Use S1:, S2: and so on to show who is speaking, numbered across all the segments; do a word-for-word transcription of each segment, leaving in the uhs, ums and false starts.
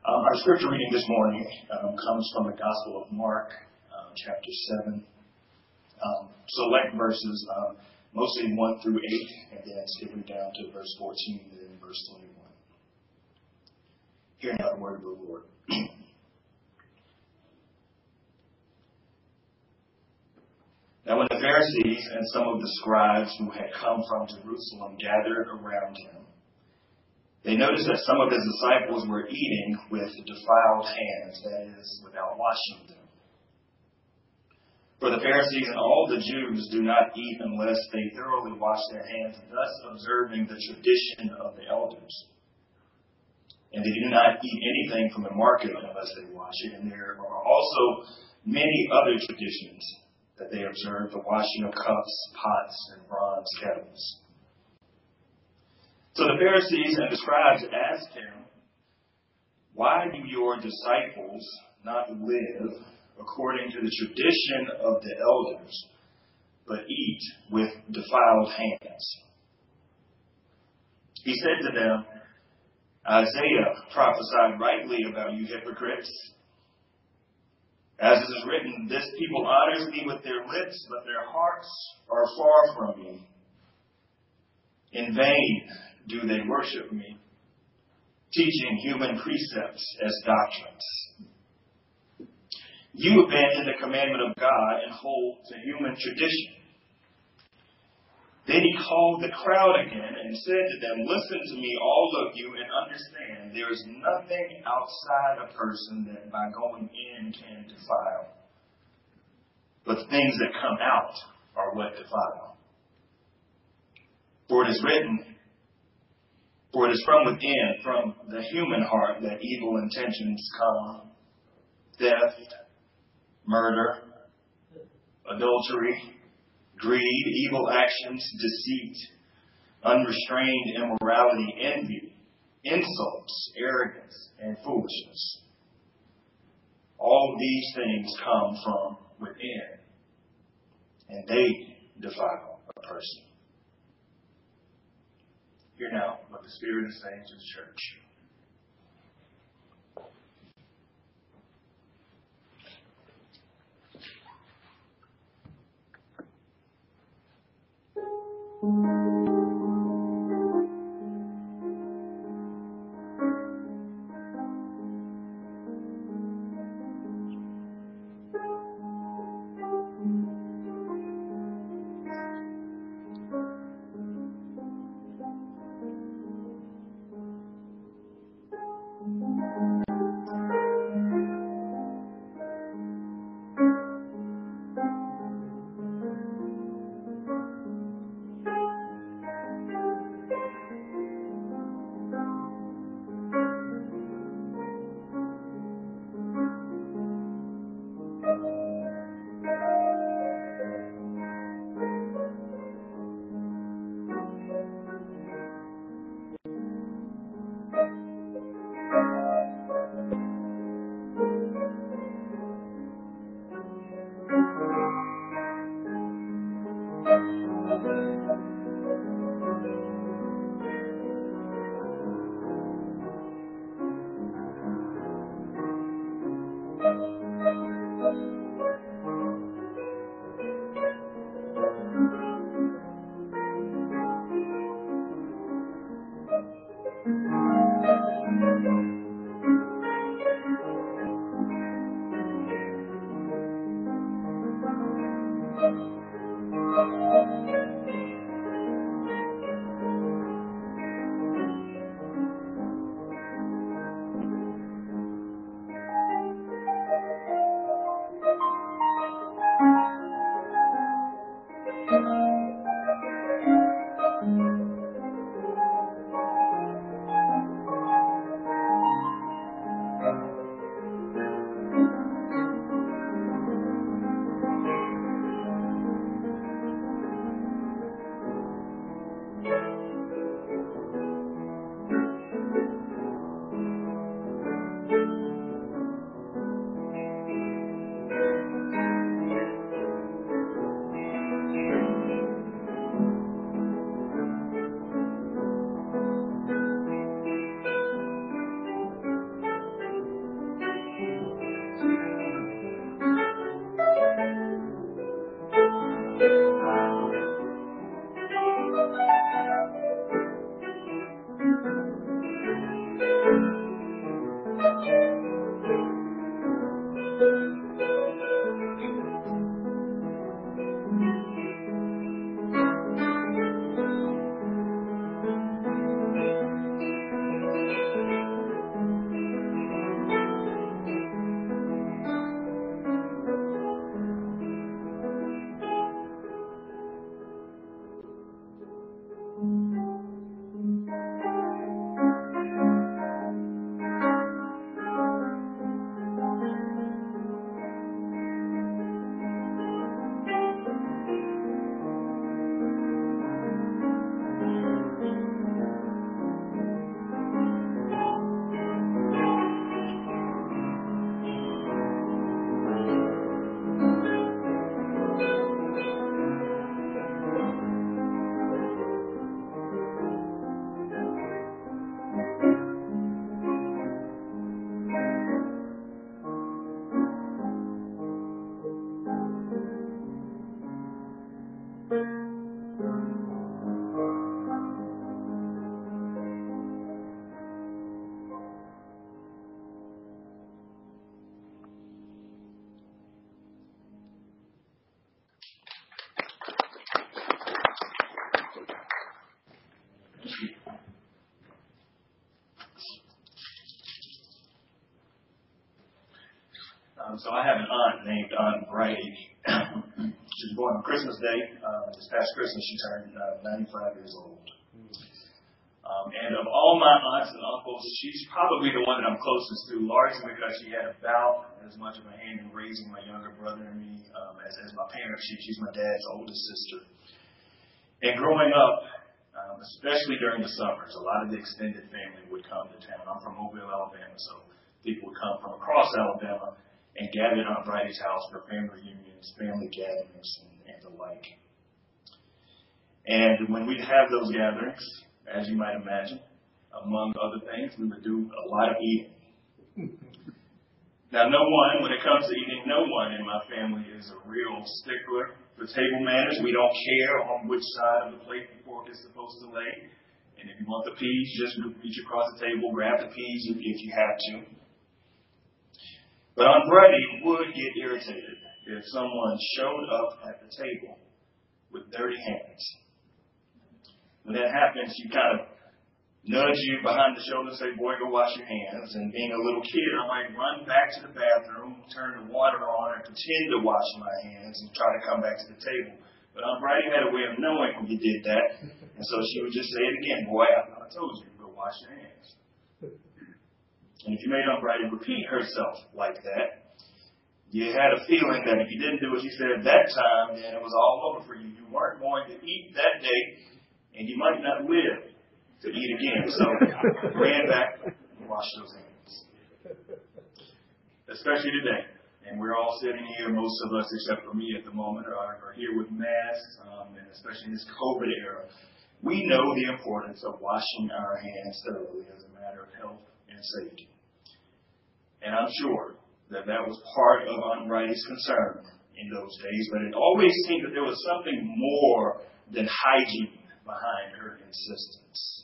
S1: Um, our scripture reading this morning um, comes from the Gospel of Mark, uh, chapter seven. Um, select verses, um, mostly one through eight, and then skipping down to verse fourteen and then verse twenty-one. Hear now the word of the Lord. Now when the Pharisees and some of the scribes who had come from Jerusalem gathered around him, they noticed that some of his disciples were eating with defiled hands, that is, without washing them. For the Pharisees and all the Jews do not eat unless they thoroughly wash their hands, thus observing the tradition of the elders. And they do not eat anything from the market unless they wash it. And there are also many other traditions that they observe, the washing of cups, pots, and bronze kettles. So the Pharisees and the scribes asked him, "Why do your disciples not live according to the tradition of the elders, but eat with defiled hands?" He said to them, "Isaiah prophesied rightly about you hypocrites. As it is written, this people honors me with their lips, but their hearts are far from me. In vain do they worship me, teaching human precepts as doctrines. You abandon the commandment of God and hold to human tradition." Then he called the crowd again and said to them, "Listen to me, all of you, and understand there is nothing outside a person that by going in can defile. But the things that come out are what defile. For it is written, for it is from within, from the human heart, that evil intentions come: theft, murder, adultery, greed, evil actions, deceit, unrestrained immorality, envy, insults, arrogance, and foolishness. All these things come from within, and they defile a person." Hear now what the Spirit is saying to the church. Um, so I have an aunt named Aunt Brady. She was born on Christmas Day. Uh, this past Christmas, she turned uh, ninety-five years old. Um, and of all my aunts and uncles, she's probably the one that I'm closest to, largely because she had about as much of a hand in raising my younger brother and me um, as, as my parents. She, she's my dad's oldest sister. And growing up, um, especially during the summers, a lot of the extended family would come to town. I'm from Mobile, Alabama, so people would come from across Alabama and gather at Aunt Bridie's house for family reunions, family gatherings, and, and the like. And when we'd have those gatherings, as you might imagine, among other things, we would do a lot of eating. Now, no one, when it comes to eating, no one in my family is a real stickler for table manners. We don't care on which side of the plate the fork is supposed to lay. And if you want the peas, just reach across the table, grab the peas if, if you have to. But Aunt Brady would get irritated if someone showed up at the table with dirty hands. When that happens, you kind of nudge you behind the shoulder and say, boy, go wash your hands. And being a little kid, I might run back to the bathroom, turn the water on, and pretend to wash my hands and try to come back to the table. But Aunt Brady had a way of knowing when you did that. And so she would just say it again, boy, I, I told you, go wash your hands. And if you made Aunt Brady repeat herself like that, you had a feeling that if you didn't do what she said that time, then it was all over for you. You weren't going to eat that day. And you might not live to eat again. So ran back and washed those hands. Especially today. And we're all sitting here, most of us, except for me at the moment, are, are here with masks, um, and especially in this COVID era. We know the importance of washing our hands thoroughly as a matter of health and safety. And I'm sure that that was part of Aunt Bridie's concern in those days, but it always seemed that there was something more than hygiene behind her insistence.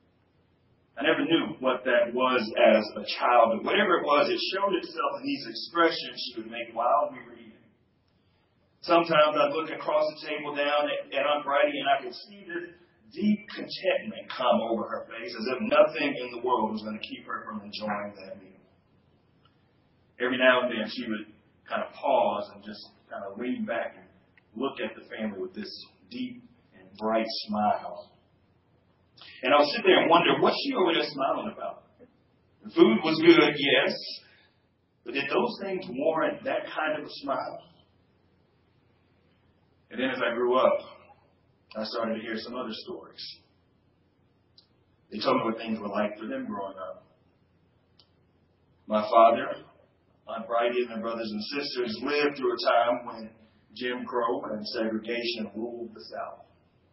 S1: I never knew what that was as a child, but whatever it was, it showed itself in these expressions she would make while we were eating. Sometimes I'd look across the table down at, at Aunt Bridie and I could see this deep contentment come over her face, as if nothing in the world was going to keep her from enjoying that meal. Every now and then she would kind of pause and just kind of lean back and look at the family with this deep bright smile. And I'll sit there and wonder, what's she over there smiling about? The food was good, yes, but did those things warrant that kind of a smile? And then as I grew up, I started to hear some other stories. They told me what things were like for them growing up. My father, Aunt Bridie, and their brothers and sisters lived through a time when Jim Crow and segregation ruled the South.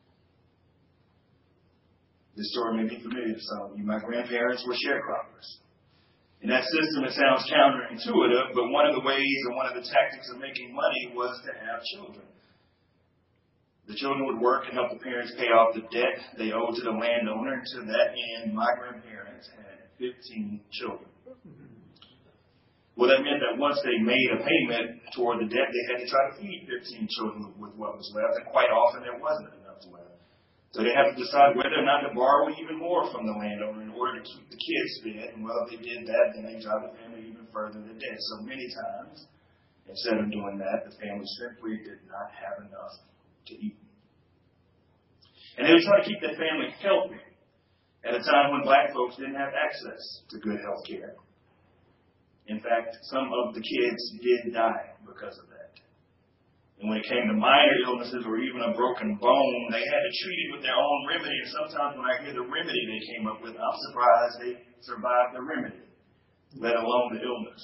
S1: This story may be familiar to some of you. My grandparents were sharecroppers. In that system, it sounds counterintuitive, but one of the ways and one of the tactics of making money was to have children. The children would work and help the parents pay off the debt they owed to the landowner, and to that end, my grandparents had fifteen children. Well, that meant that once they made a payment toward the debt, they had to try to feed fifteen children with what was left, and quite often there wasn't enough left. So they had to decide whether or not to borrow even more from the landowner in order to keep the kids fed. And well, if they did that, then they drive the family even further to debt. So many times, instead of doing that, the family simply did not have enough to eat. And they would try to keep their family healthy at a time when black folks didn't have access to good health care. In fact, some of the kids did die because of that. And when it came to minor illnesses or even a broken bone, they had to treat it with their own remedy. And sometimes when I hear the remedy they came up with, I'm surprised they survived the remedy, let alone the illness.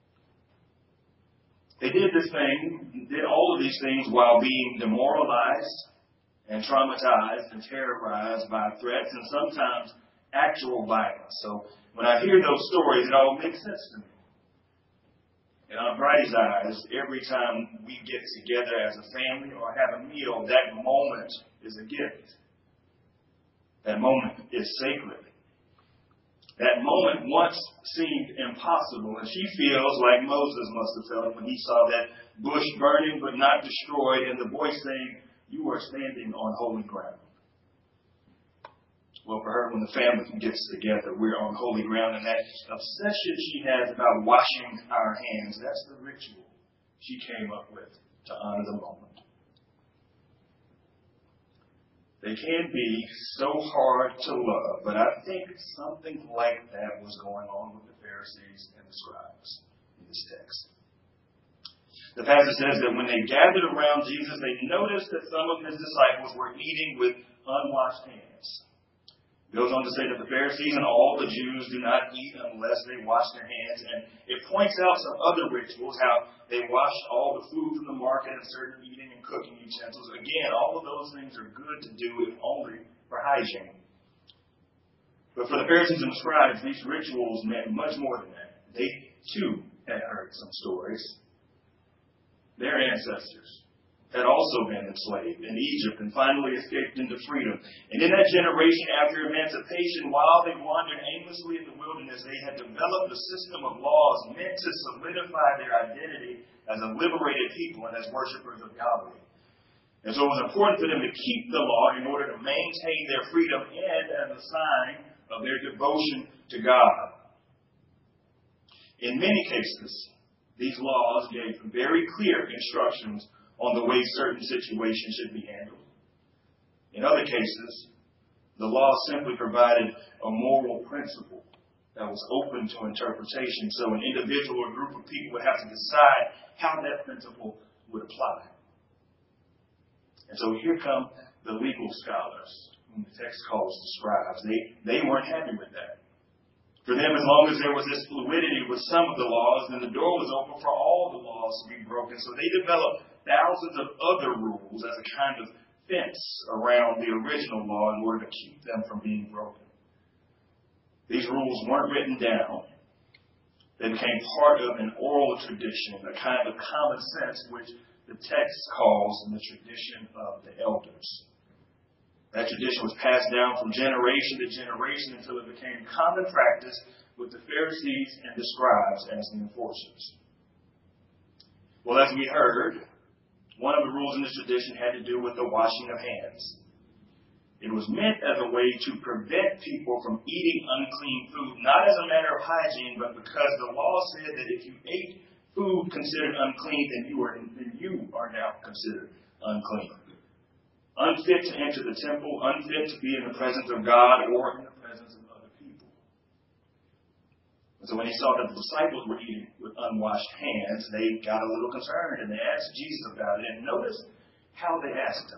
S1: They did this thing, did all of these things while being demoralized and traumatized and terrorized by threats and sometimes actual violence. So when I hear those stories, it all makes sense to me. In Aunt Bridie's eyes, every time we get together as a family or have a meal, that moment is a gift. That moment is sacred. That moment once seemed impossible, and she feels like Moses must have felt when he saw that bush burning but not destroyed, and the voice saying, "You are standing on holy ground." Well, for her, when the family gets together, we're on holy ground, and that obsession she has about washing our hands, that's the ritual she came up with to honor the moment. They can be so hard to love, but I think something like that was going on with the Pharisees and the scribes in this text. The passage says that when they gathered around Jesus, they noticed that some of his disciples were eating with unwashed hands. It goes on to say that the Pharisees and all the Jews do not eat unless they wash their hands. And it points out some other rituals, how they wash all the food from the market and certain eating and cooking utensils. Again, all of those things are good to do if only for hygiene. But for the Pharisees and the scribes, these rituals meant much more than that. They, too, had heard some stories. Their ancestors had also been enslaved in Egypt and finally escaped into freedom. And in that generation after emancipation, while they wandered aimlessly in the wilderness, they had developed a system of laws meant to solidify their identity as a liberated people and as worshipers of Yahweh. And so it was important for them to keep the law in order to maintain their freedom and as a sign of their devotion to God. In many cases, these laws gave very clear instructions on the way certain situations should be handled. In other cases, the law simply provided a moral principle that was open to interpretation, so an individual or group of people would have to decide how that principle would apply. And so here come the legal scholars, whom the text calls the scribes. They, they weren't happy with that. For them, as long as there was this fluidity with some of the laws, then the door was open for all the laws to be broken. So they developed thousands of other rules as a kind of fence around the original law in order to keep them from being broken. These rules weren't written down. They became part of an oral tradition, a kind of common sense, which the text calls the tradition of the elders. That tradition was passed down from generation to generation until it became common practice with the Pharisees and the scribes as the enforcers. Well, as we heard, one of the rules in this tradition had to do with the washing of hands. It was meant as a way to prevent people from eating unclean food, not as a matter of hygiene, but because the law said that if you ate food considered unclean, then you are, then you are now considered unclean. Unfit to enter the temple, unfit to be in the presence of God or in the presence of other people. And so when they saw that the disciples were eating with unwashed hands, they got a little concerned and they asked Jesus about it. And notice how they asked him.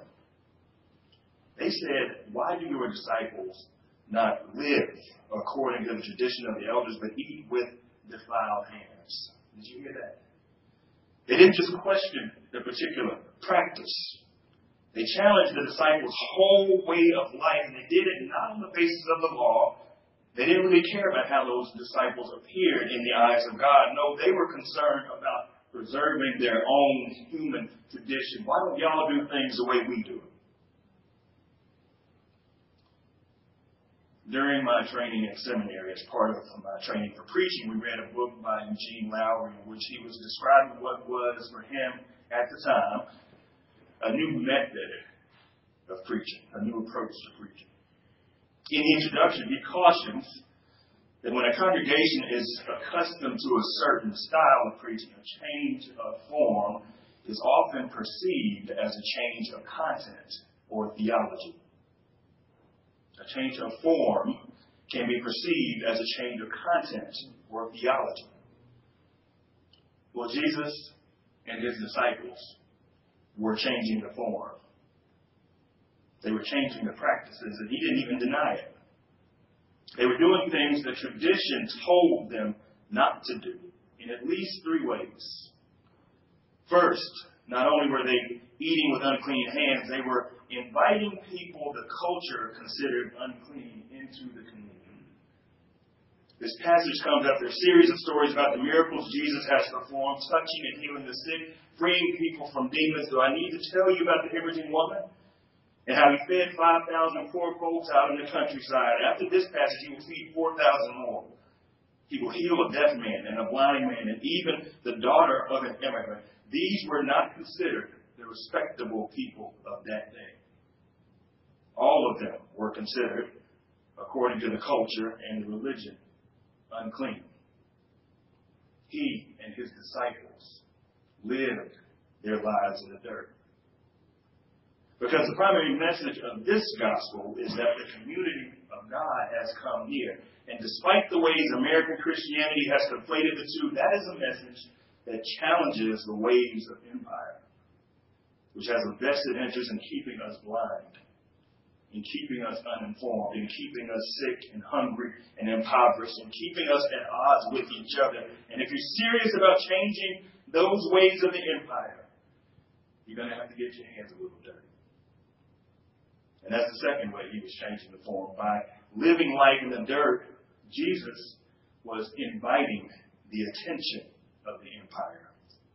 S1: They said, "Why do your disciples not live according to the tradition of the elders, but eat with defiled hands?" Did you hear that? They didn't just question the particular practice. They challenged the disciples' whole way of life, and they did it not on the basis of the law. They didn't really care about how those disciples appeared in the eyes of God. No, they were concerned about preserving their own human tradition. Why don't y'all do things the way we do it? During my training in seminary, as part of my training for preaching, we read a book by Eugene Lowry in which he was describing what was, for him at the time, a new method of preaching, a new approach to preaching. In the introduction, he cautions that when a congregation is accustomed to a certain style of preaching, a change of form is often perceived as a change of content or theology. A change of form can be perceived as a change of content or theology. Well, Jesus and his disciples were changing the form. They were changing the practices, and he didn't even deny it. They were doing things that tradition told them not to do in at least three ways. First, not only were they eating with unclean hands, they were inviting people the culture considered unclean into the community. This passage comes after a series of stories about the miracles Jesus has performed, touching and healing the sick, freeing people from demons. Do I need to tell you about the hemorrhaging woman? And how he fed five thousand poor folks out in the countryside. After this passage, he will feed four thousand more. He will heal a deaf man and a blind man and even the daughter of an immigrant. These were not considered the respectable people of that day. All of them were considered according to the culture and the religion, unclean. He and his disciples lived their lives in the dirt. Because the primary message of this gospel is that the community of God has come near. And despite the ways American Christianity has conflated the two, that is a message that challenges the ways of empire, which has a vested interest in keeping us blind, in keeping us uninformed, in keeping us sick and hungry and impoverished, in keeping us at odds with each other. And if you're serious about changing those ways of the empire, you're going to have to get your hands a little dirty. And that's the second way he was changing the form. By living life in the dirt, Jesus was inviting the attention of the empire.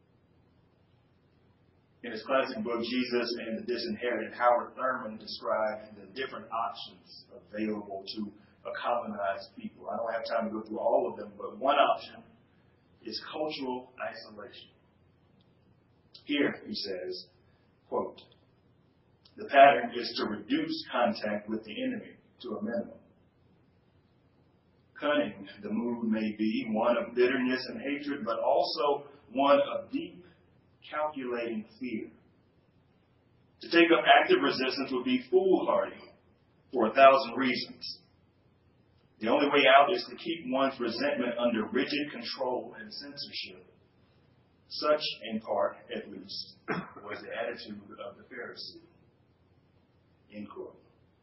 S1: In his classic book, Jesus and the Disinherited, Howard Thurman described the different options available to a colonized people. I don't have time to go through all of them, but one option is cultural isolation. Here, he says, quote, "The pattern is to reduce contact with the enemy to a minimum. Cunning, the mood may be one of bitterness and hatred, but also one of deep, calculating fear. To take up active resistance would be foolhardy for a thousand reasons. The only way out is to keep one's resentment under rigid control and censorship. Such, in part, at least, was the attitude of the Pharisee." End quote.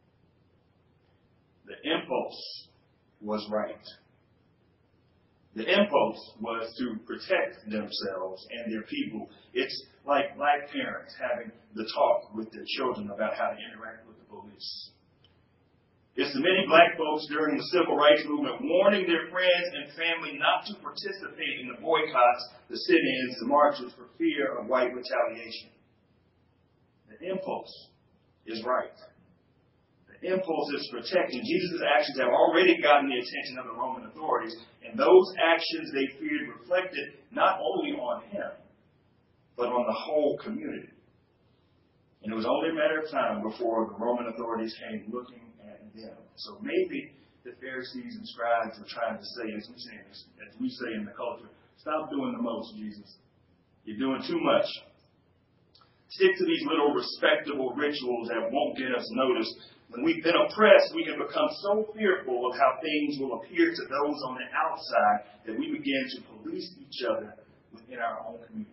S1: The impulse was right. The impulse was to protect themselves and their people. It's like black parents having the talk with their children about how to interact with the police. It's the many black folks during the civil rights movement warning their friends and family not to participate in the boycotts, the sit-ins, the marches for fear of white retaliation. The impulse is right. The impulse is to protect, and Jesus' actions have already gotten the attention of the Roman authorities, and those actions they feared reflected not only on him, but on the whole community. And it was only a matter of time before the Roman authorities came looking at them. So maybe the Pharisees and scribes were trying to say, as we say, as we say in the culture, stop doing the most, Jesus. You're doing too much. Stick to these little respectable rituals that won't get us noticed. When we've been oppressed, we have become so fearful of how things will appear to those on the outside that we begin to police each other within our own community.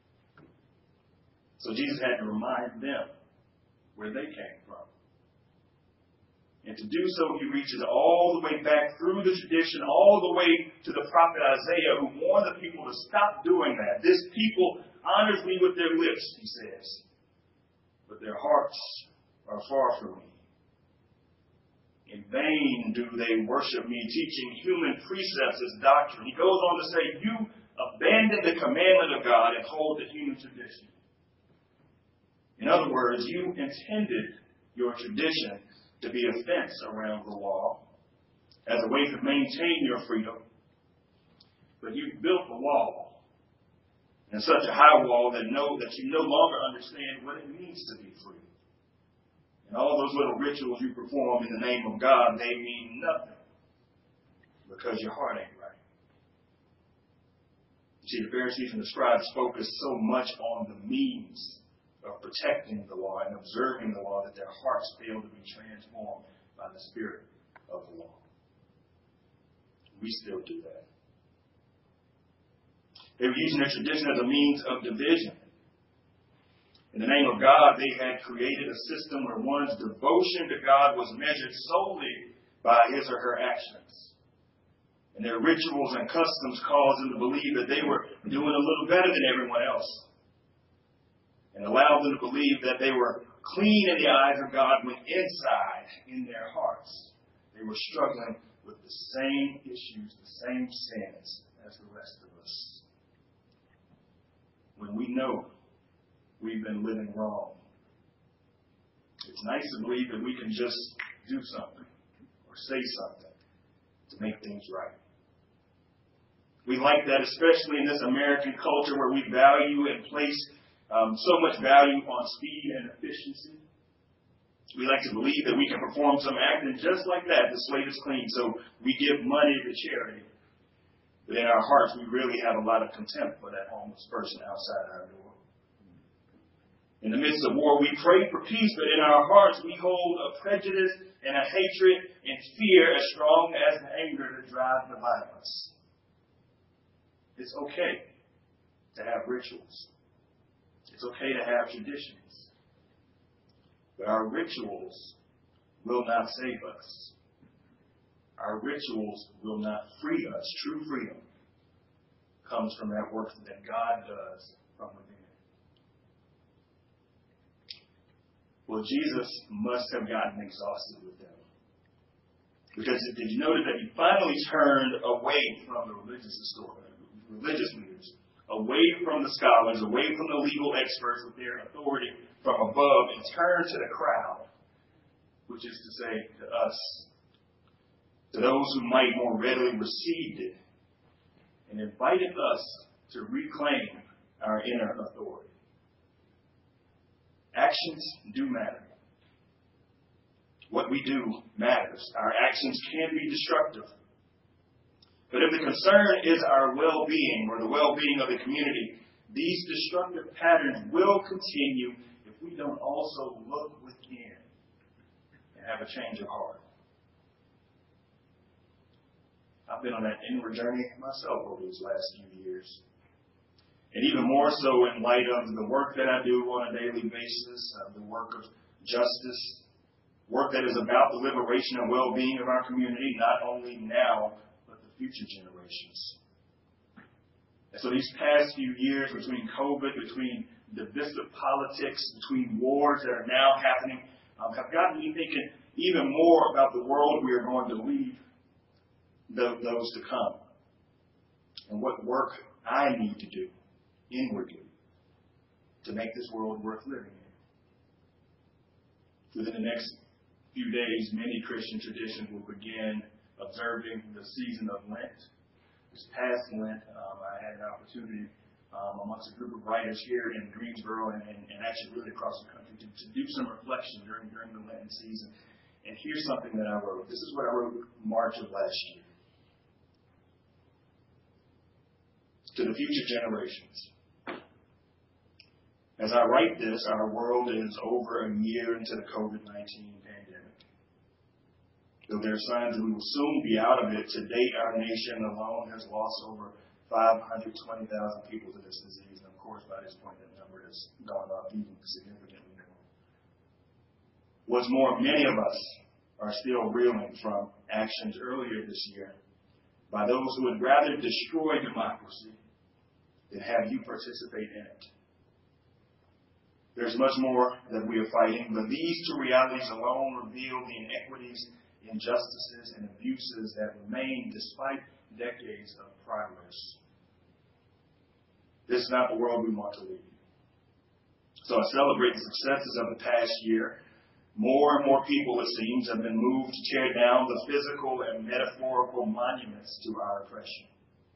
S1: So Jesus had to remind them where they came from. And to do so, he reaches all the way back through the tradition, all the way to the prophet Isaiah, who warned the people to stop doing that. This people honors me with their lips, he says, but their hearts are far from me. In vain do they worship me, teaching human precepts as doctrine. He goes on to say, you abandon the commandment of God and hold the human tradition. In other words, you intended your tradition to be a fence around the law as a way to maintain your freedom. But you built a wall, and such a high wall that, no, that you no longer understand what it means to be free. And all those little rituals you perform in the name of God, they mean nothing because your heart ain't right. You see, the Pharisees and the scribes focused so much on the means of protecting the law and observing the law that their hearts failed to be transformed by the Spirit of the law. We still do that. They were using their tradition as a means of division. In the name of God, they had created a system where one's devotion to God was measured solely by his or her actions. And their rituals and customs caused them to believe that they were doing a little better than everyone else, and allowed them to believe that they were clean in the eyes of God when inside, in their hearts, they were struggling with the same issues, the same sins as the rest of us. When we know we've been living wrong, it's nice to believe that we can just do something or say something to make things right. We like that, especially in this American culture where we value and place um, so much value on speed and efficiency. We like to believe that we can perform some act, and just like that, the slate is clean. So we give money to charity. But in our hearts, we really have a lot of contempt for that homeless person outside our door. In the midst of war, we pray for peace, but in our hearts, we hold a prejudice and a hatred and fear as strong as the anger that drives the violence. It's okay to have rituals. It's okay to have traditions. But our rituals will not save us. Our rituals will not free us. True freedom comes from that work that God does from within. Well, Jesus must have gotten exhausted with them. Because did you notice that he finally turned away from the religious historians, religious leaders, away from the scholars, away from the legal experts with their authority from above, and turned to the crowd, which is to say to us, to those who might more readily receive it, and invited us to reclaim our inner authority. Actions do matter. What we do matters. Our actions can be destructive. But if the concern is our well-being or the well-being of the community, these destructive patterns will continue if we don't also look within and have a change of heart. I've been on that inward journey myself over these last few years. And even more so in light of the work that I do on a daily basis, uh, the work of justice, work that is about the liberation and well-being of our community, not only now, but the future generations. And so these past few years between COVID, between divisive politics, between wars that are now happening, um, have gotten me thinking even more about the world we are going to leave th- those to come. And what work I need to do inwardly to make this world worth living in. Within the next few days, many Christian traditions will begin observing the season of Lent. This past Lent, um, I had an opportunity um, amongst a group of writers here in Greensboro and, and, and actually really across the country to, to do some reflection during, during the Lenten season. And here's something that I wrote. This is what I wrote March of last year. To the future generations. As I write this, our world is over a year into the COVID nineteen pandemic. Though there are signs that we will soon be out of it, to date our nation alone has lost over five hundred twenty thousand people to this disease. And of course, by this point, that number has gone up even significantly more. What's more, many of us are still reeling from actions earlier this year by those who would rather destroy democracy than have you participate in it. There's much more that we are fighting, but these two realities alone reveal the inequities, injustices, and abuses that remain despite decades of progress. This is not the world we want to live in. So I celebrate the successes of the past year. More and more people, it seems, have been moved to tear down the physical and metaphorical monuments to our oppression.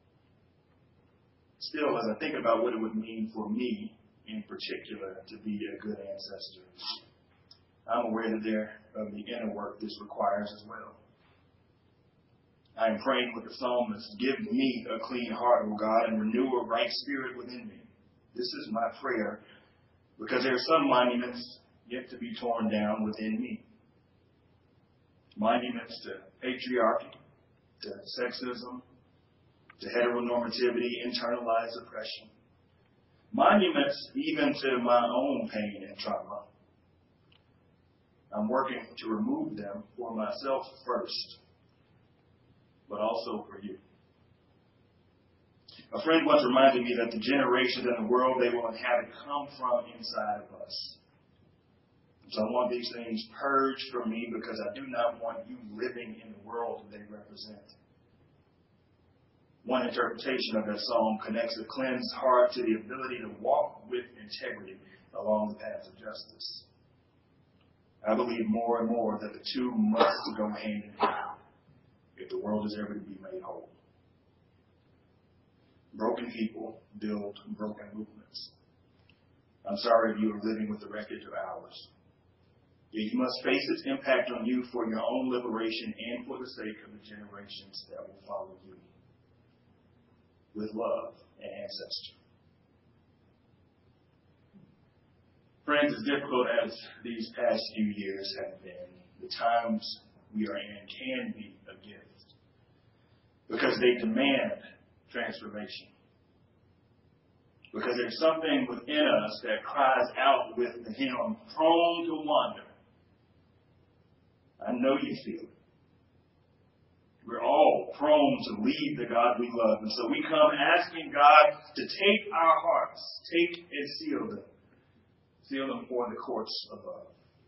S1: Still, as I think about what it would mean for me, in particular, to be a good ancestor, I'm aware that there of the inner work this requires as well. I am praying with the psalmist, give me a clean heart, O God, and renew a right spirit within me. This is my prayer, because there are some monuments yet to be torn down within me. Monuments to patriarchy, to sexism, to heteronormativity, internalized oppression. Monuments even to my own pain and trauma. I'm working to remove them for myself first, but also for you. A friend once reminded me that the generations in the world they will inhabit come from inside of us. So I want these things purged from me because I do not want you living in the world they represent. One interpretation of that psalm connects a cleansed heart to the ability to walk with integrity along the path of justice. I believe more and more that the two must go hand in hand if the world is ever to be made whole. Broken people build broken movements. I'm sorry if you are living with the wreckage of ours. Yet you must face its impact on you for your own liberation and for the sake of the generations that will follow you. With love and ancestry. Friends, as difficult as these past few years have been, the times we are in can be a gift because they demand transformation. Because there's something within us that cries out with the hymn, prone to wander. I know you feel it. We're all prone to leave the God we love. And so we come asking God to take our hearts, take and seal them. Seal them for the courts above.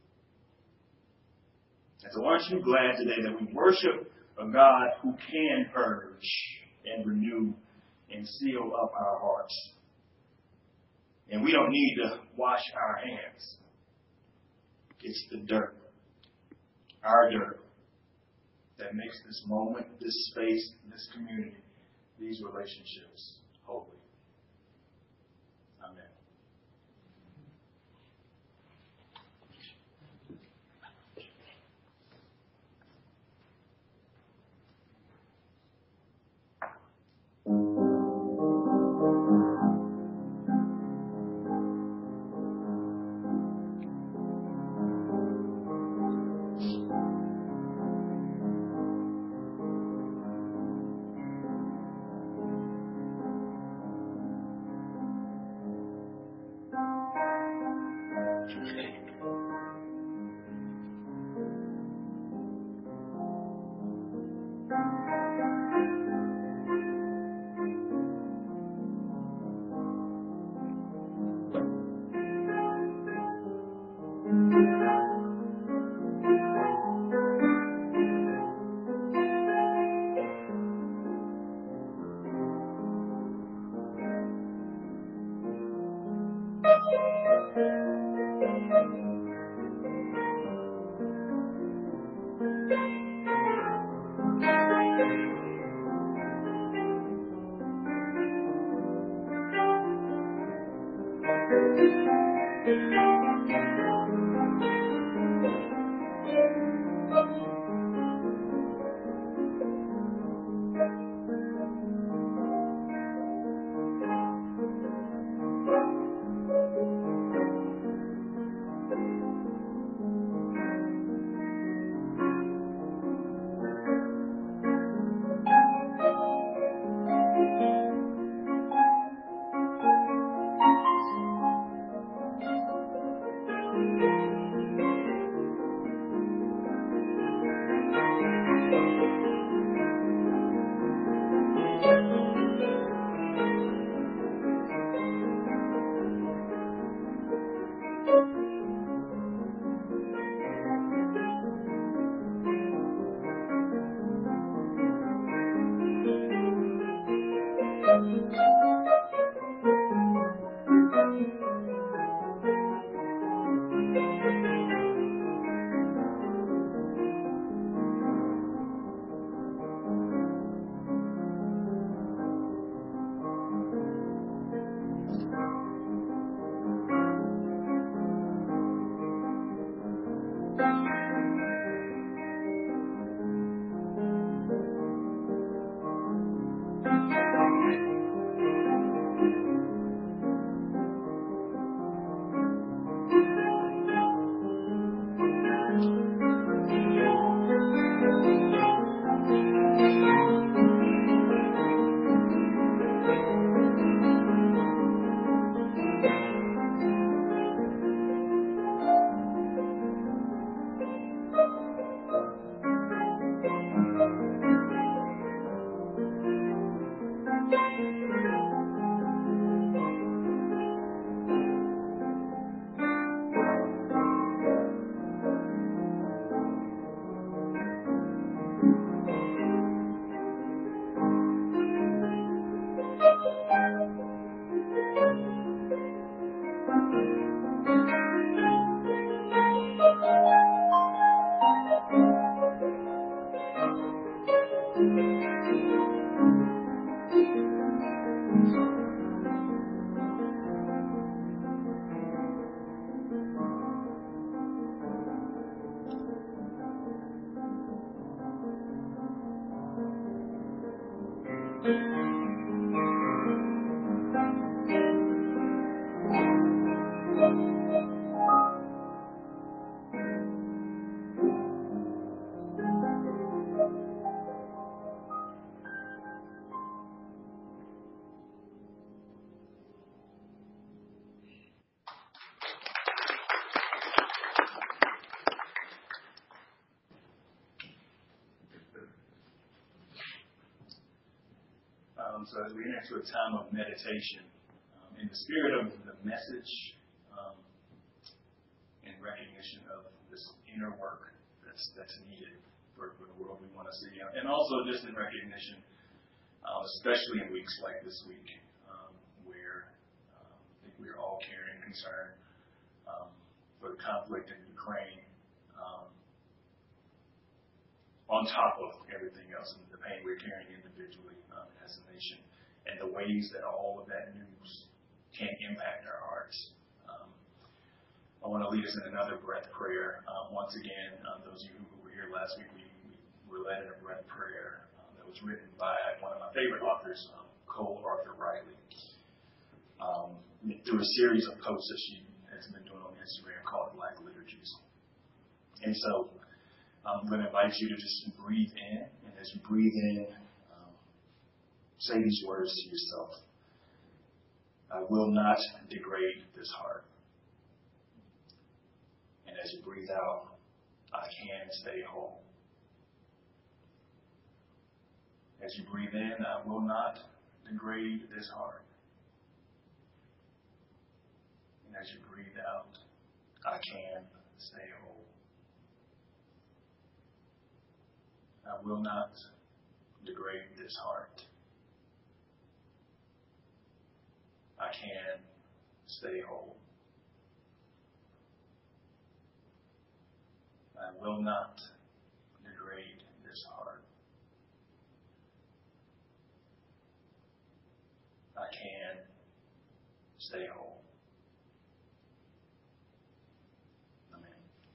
S1: And so aren't you glad today that we worship a God who can purge and renew and seal up our hearts? And we don't need to wash our hands. It's the dirt, our dirt, that makes this moment, this space, this community, these relationships holy. Amen.
S2: Um, so as we enter into a time of meditation, um, in the spirit of the message, um, in recognition of this inner work that's that's needed for, for the world we want to see, and also just in recognition, uh, especially in weeks like this week, um, where um, I think we're all carrying concern um, for the conflict in Ukraine, um, on top of everything else, and the pain we're carrying individually um, as a nation, and the ways that all of that news can impact our hearts. Um, I want to lead us in another breath prayer. Um, once again, um, those of you who were here last week, we, we were led in a breath prayer um, that was written by one of my favorite authors, um, Cole Arthur Riley, um, through a series of posts that she has been doing on Instagram called Black Liturgies. And so I'm going to invite you to just breathe in, and as you breathe in, um, say these words to yourself. I will not degrade this heart. And as you breathe out, I can stay whole. As you breathe in, I will not degrade this heart. And as you breathe out, I can stay whole. I will not degrade this heart. I can stay whole. I will not degrade this heart. I can stay whole. Amen.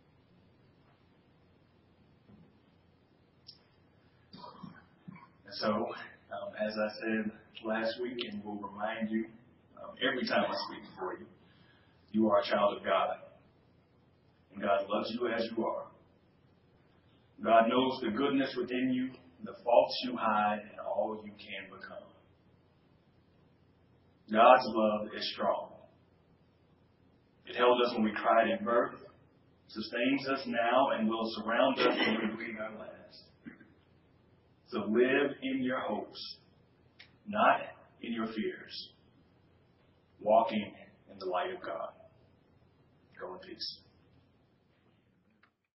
S2: And so, um, as I said last week, and will remind you um, every time I speak before you, you are a child of God. And God loves you as you are. God knows the goodness within you, the faults you hide, and all you can become. God's love is strong. It held us when we cried in birth, sustains us now, and will surround us when we breathe our last. So live in your hopes, not in your fears, walking in the light of God. Go in peace.